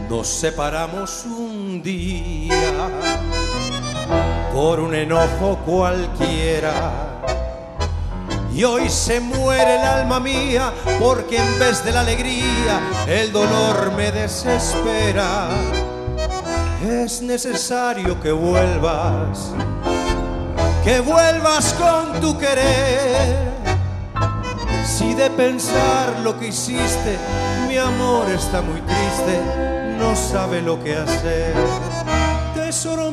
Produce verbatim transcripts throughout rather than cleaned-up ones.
Nos separamos un día por un enojo cualquiera, y hoy se muere el alma mía porque en vez de la alegría el dolor me desespera. Es necesario que vuelvas, que vuelvas con tu querer. Si de pensar lo que hiciste mi amor está muy triste, no sabe lo que hacer. Tesoro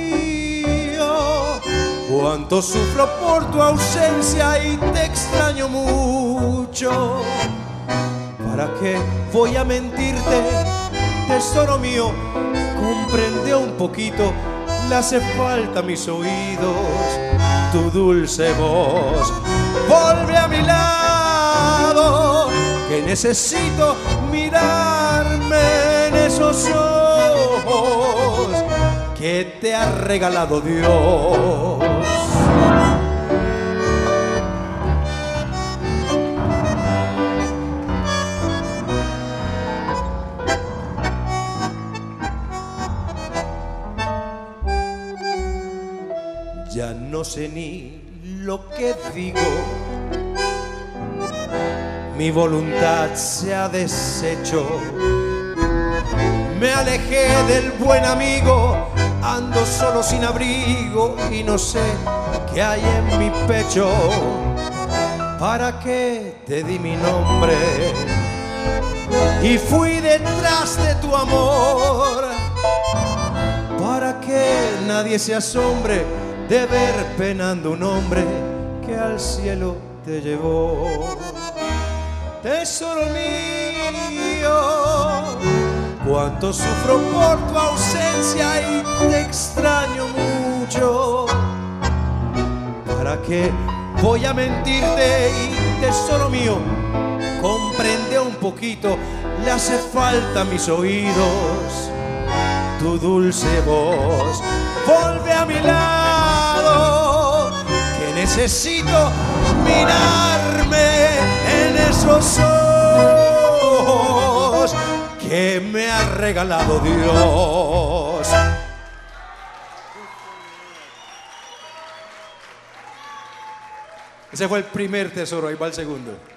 mío, cuánto sufro por tu ausencia y te extraño mucho. ¿Para qué voy a mentirte, tesoro mío? Comprende un poquito, le hace falta a mis oídos tu dulce voz. Vuelve a mi lado, que necesito mirarme en esos ojos que te ha regalado Dios. Ya no sé ni lo que digo, mi voluntad se ha deshecho. Me alejé del buen amigo, ando solo sin abrigo y no sé qué hay en mi pecho. ¿Para qué te di mi nombre y fui detrás de tu amor? Para que nadie se asombre de ver penando un hombre que al cielo te llevó. Tesoro mío, cuánto sufro por tu ausencia y te extraño mucho. ¿Para qué voy a mentirte? Y tesoro mío, comprende un poquito, le hace falta a mis oídos tu dulce voz. Vuelve a mi lado, que necesito mirarme en esos ojos que me ha regalado Dios. Ese fue el primer tesoro, ahí va el segundo.